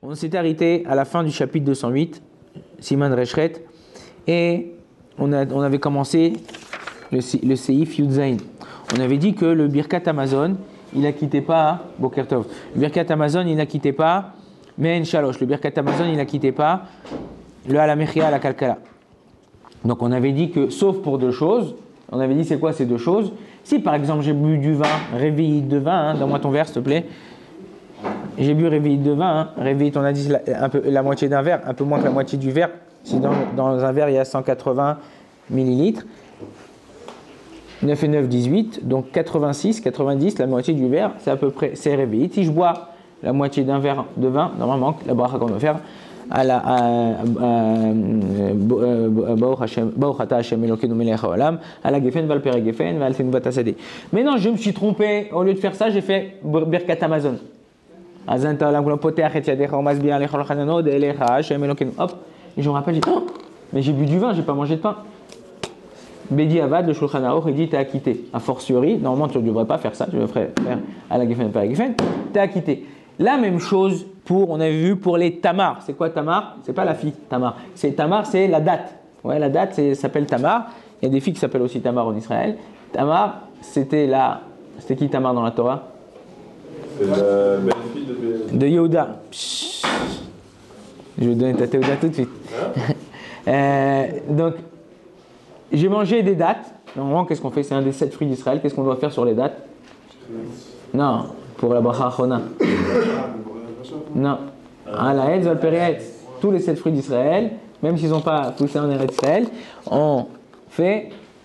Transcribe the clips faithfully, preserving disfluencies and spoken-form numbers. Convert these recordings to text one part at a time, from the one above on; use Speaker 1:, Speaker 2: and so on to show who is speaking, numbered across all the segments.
Speaker 1: On s'est arrêté à la fin du chapitre deux cent huit, Siman Reshret, et on, a, on avait commencé le, le Seif Yudzaïn. On avait dit que le Birkat Amazon, il n'a quitté pas, Boker Tov, le Birkat Amazon, il n'a quitté pas, mais Shalosh, le Birkat Amazon, il n'a quitté pas le Alamechia à la Kalkala. Donc on avait dit que, sauf pour deux choses, on avait dit c'est quoi ces deux choses? Si par exemple j'ai bu du vin, réveillé de vin, hein, donne-moi ton verre s'il te plaît. J'ai bu réveillé de vin, hein, réveillé ton indice, la, un peu, la moitié d'un verre, un peu moins que la moitié du verre. Si dans, dans un verre il y a cent quatre-vingts millilitres, neuf et neuf, dix-huit, donc quatre-vingt-six, quatre-vingt-dix, la moitié du verre, c'est à peu près, c'est réveillé. Si je bois la moitié d'un verre de vin, normalement, la bracha qu'on doit faire, à la mais non, je me suis trompé, au lieu de faire ça, j'ai fait Birkat Amazon. Hop, et je me rappelle, j'ai dit, oh, mais j'ai bu du vin, j'ai pas mangé de pain. Bedi Avad, le Shulchan Aruch, il dit t'es acquitté. A fortiori, normalement tu ne devrais pas faire ça, tu devrais faire à la Geffen, pas à la Geffen, t'es acquitté. La même chose pour, on avait vu pour les Tamar. C'est quoi Tamar? C'est pas la fille, Tamar. C'est Tamar, c'est la date. Ouais, la date c'est, s'appelle Tamar. Il y a des filles qui s'appellent aussi Tamar en Israël. Tamar, c'était la, c'était qui Tamar dans la Torah?
Speaker 2: C'est la belle-fille de...
Speaker 1: de Yehuda. Psst. Je vais donner ta Yehuda tout de suite. Hein? euh, donc, j'ai mangé des dattes. Normalement, qu'est-ce qu'on fait? C'est un des sept fruits d'Israël. Qu'est-ce qu'on doit faire sur les dattes? Non, pour la bracha achona. Non. Ah, la hetz, valpérietz. Tous les sept fruits d'Israël, même s'ils n'ont pas poussé en Eretz Israël, on fait.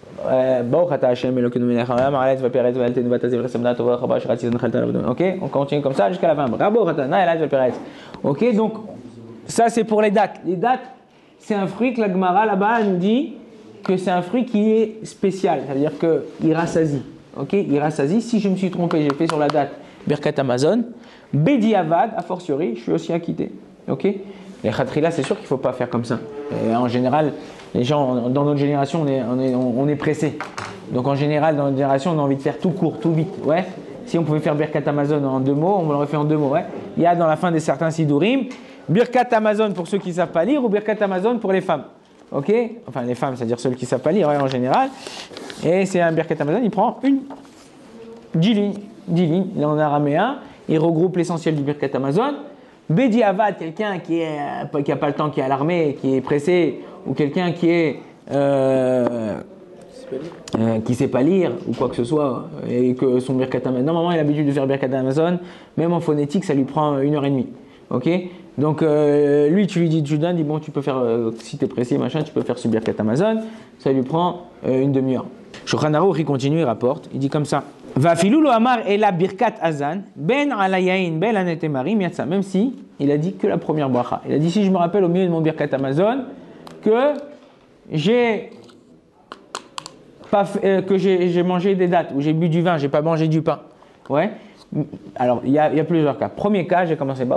Speaker 1: Ok, on continue comme ça jusqu'à la fin. Ok, donc ça c'est pour les dates. Les dates, c'est un fruit que la Gemara là-bas nous dit que c'est un fruit qui est spécial, c'est-à-dire qu'il rassasie. Ok, il rassasie. Si je me suis trompé, j'ai fait sur la date Birkat Amazon, Bedi Avad, a fortiori, je suis aussi acquitté. Ok, les khatrila, c'est sûr qu'il ne faut pas faire comme ça. Et en général, les gens, dans notre génération, on est, on est, on est pressé. Donc en général, dans notre génération, on a envie de faire tout court, tout vite. Ouais. Si on pouvait faire Birkat Amazon en deux mots, on l'aurait fait en deux mots. Ouais. Il y a dans la fin de certains Sidurim, Birkat Amazon pour ceux qui ne savent pas lire ou Birkat Amazon pour les femmes. Ok, enfin les femmes, c'est-à-dire celles qui ne savent pas lire ouais, en général. Et c'est un Birkat Amazon, il prend une, dix lignes, dix lignes, il est en araméen, il regroupe l'essentiel du Birkat Amazon. Bedi Avad, quelqu'un qui n'a qui a pas le temps, qui est à l'armée, qui est pressé, ou quelqu'un qui est euh, euh, qui sait pas lire ou quoi que ce soit, et que son Birkat Amazon, normalement il a l'habitude de faire Birkat Amazon, même en phonétique ça lui prend une heure et demie. Ok, donc euh, lui tu lui dis, tu lui donnes, dis bon tu peux faire, euh, si tu es pressé machin, tu peux faire ce Birkat Amazon, ça lui prend euh, une demi-heure. Shulchan Aruch il continue, il rapporte, il dit comme ça. Va filou lo amar ela birkat azan ben alayain ben anetemari miatsa, même si il a dit que la première bracha. Il a dit si je me rappelle au milieu de mon birkat Amazon que j'ai pas fait, euh, que j'ai, j'ai mangé des dattes ou j'ai bu du vin, j'ai pas mangé du pain. Ouais. Alors il y a il y a plusieurs cas. Premier cas, j'ai commencé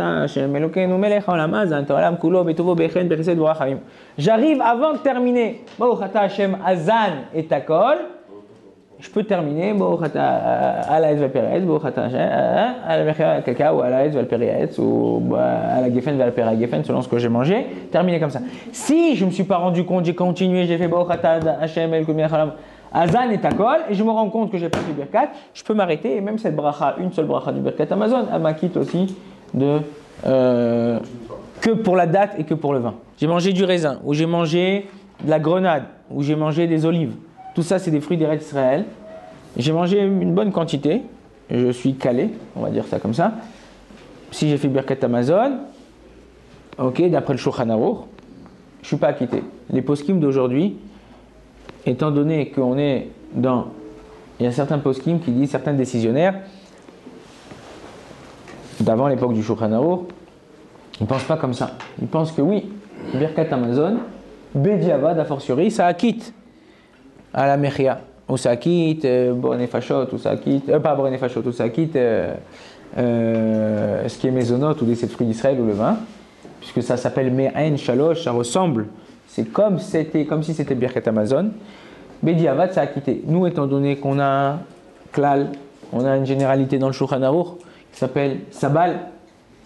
Speaker 1: j'arrive avant de terminer et takol. Je peux terminer ou à la geffen geffen selon ce que j'ai mangé, terminer comme ça. Si je me suis pas rendu compte, j'ai continué, j'ai fait Azan et Takol, et je me rends compte que j'ai pas fait Birkat, je peux m'arrêter, et même cette bracha, une seule bracha du Birkat Amazon, elle m'acquitte aussi de euh, que pour la date et que pour le vin. J'ai mangé du raisin, ou j'ai mangé de la grenade, ou j'ai mangé des olives. Tout ça, c'est des fruits d'Eretz Israël. J'ai mangé une bonne quantité, je suis calé, on va dire ça comme ça. Si j'ai fait Birkat Amazon, ok, d'après le Shulchan Aruch, je suis pas acquitté. Les poskim d'aujourd'hui, étant donné qu'on est dans, il y a certains poskim qui disent, certains décisionnaires d'avant l'époque du Shulchan Aruch, ils ne pensent pas comme ça. Ils pensent que oui, Birkat Amazon, Bedi Avad, a fortiori, ça acquitte à la Mechia, ou ça acquitte euh, Borné Fachot, ou ça acquitte, euh, pas Borné Fachot, ou ça acquitte euh, euh, ce qui est mésonote, ou des sept fruits d'Israël, ou le vin, puisque ça s'appelle Me'en Shalosh, ça ressemble. C'est comme, c'était, comme si c'était Birkat Amazon. Bedi Avad, ça a quitté. Nous, étant donné qu'on a un klal, on a une généralité dans le Shulchan Aruch qui s'appelle Sabal.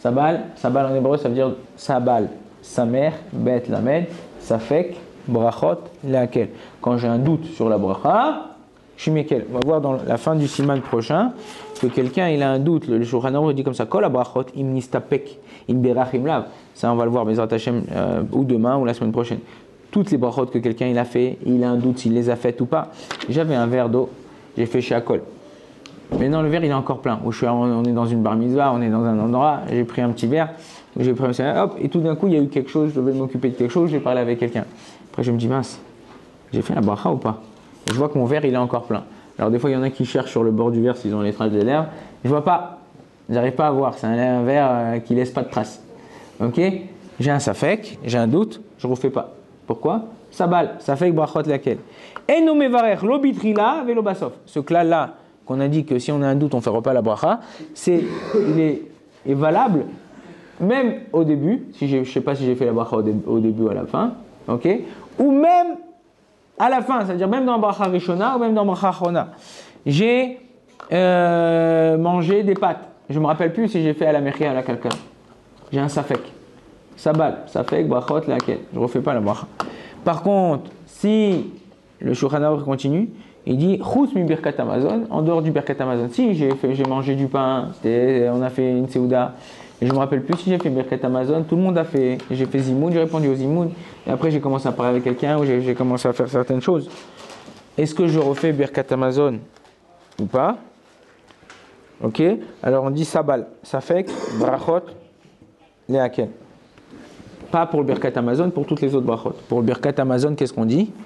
Speaker 1: Sabal, sabal en hébreu, ça veut dire sabal, samer, bet, lamed, safek, brachot, laquelle. Quand j'ai un doute sur la bracha, je suis mekel. On va voir dans la fin du siman prochain que quelqu'un il a un doute. Le Shulchan Aruch dit comme ça, kol brachot im nistapek im berach im lav. Ça on va le voir Bezrat Hashem euh, ou demain ou la semaine prochaine. Toutes les brachot que quelqu'un il a fait, il a un doute s'il les a faites ou pas. J'avais un verre d'eau, j'ai fait chez Akol. Maintenant le verre il est encore plein. Où je suis, on est dans une bar mitzvah, on est dans un endroit, j'ai pris un petit verre, j'ai pris un verre, hop, et tout d'un coup il y a eu quelque chose, je devais m'occuper de quelque chose, j'ai parlé avec quelqu'un. Après je me dis mince, j'ai fait la bracha ou pas? Et je vois que mon verre il est encore plein. Alors des fois il y en a qui cherchent sur le bord du verre s'ils ont les traces des lèvres. Je vois pas, j'arrive pas à voir. C'est un, un verre euh, qui laisse pas de traces. Ok? J'ai un safek, j'ai un doute, je refais pas. Pourquoi? Sabal, safek brachot laquelle. Et nous mevarech lo bitrila velo basof. Ce clal là qu'on a dit que si on a un doute on fait pas la bracha, c'est il est, est valable même au début. Si je sais pas si j'ai fait la bracha au, dé, au début ou à la fin. Ok? Ou même à la fin, c'est-à-dire même dans bracha rishona ou même dans bracha achrona. J'ai euh, mangé des pâtes. Je me rappelle plus si j'ai fait à la mechia à la quelqu'un. J'ai un safek. Sabal, safek, brachot, laquelle. Je refais pas la bracha. Par contre, si le Shulchan Aruch continue, il dit chutz mi birkat Hamazon, en dehors du birkat Hamazon. Si j'ai fait, j'ai mangé du pain, on a fait une seuda. Et je me rappelle plus si j'ai fait birkat Hamazon. Tout le monde a fait. J'ai fait zimoun, j'ai répondu au zimoun. Et après j'ai commencé à parler avec quelqu'un ou j'ai, j'ai commencé à faire certaines choses. Est-ce que je refais birkat Hamazon ou pas? Ok. Alors on dit sabal, safek, brachot, leaken. Pas pour le birkat Hamazon, pour toutes les autres brachot. Pour le birkat Hamazon, qu'est-ce qu'on dit?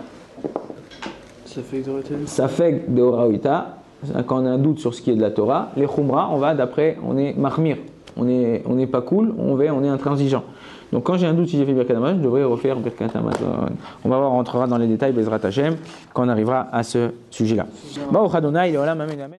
Speaker 1: Safek de Oraouita. Quand on a un doute sur ce qui est de la Torah, les chumra, on va d'après, on est mahmir. On n'est on est pas cool, on, va, on est intransigeant. Donc quand j'ai un doute si j'ai fait Birkat Hamazon, je devrais refaire Birkat Hamazon. On va voir, on rentrera dans les détails, Bezrat Hashem, quand on arrivera à ce sujet-là.